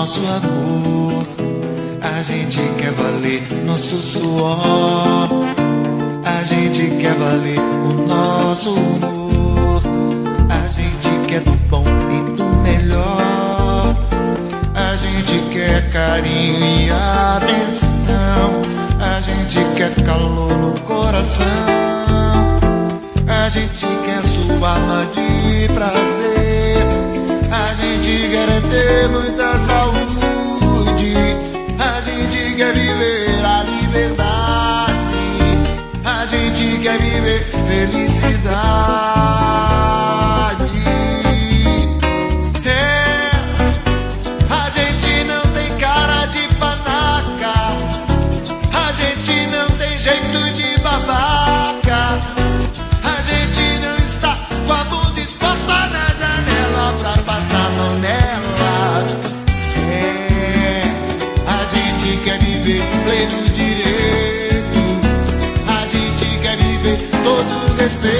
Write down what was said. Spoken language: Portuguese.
nosso amor. A gente quer valer nosso suor. A gente quer valer o nosso humor. A gente quer do bom e do melhor. A gente quer carinho e atenção. A gente quer calor no coração. A gente quer sua alma de prazer. A gente quer ter muita saúde. A gente quer viver a liberdade. A gente quer viver felicidade. É, a gente não tem cara de panaca. A gente não tem jeito de babaca. A gente não está com a bunda exposta na janela pra passar a mão nela. É, a gente quer viver pleno direito. A gente quer viver todo respeito.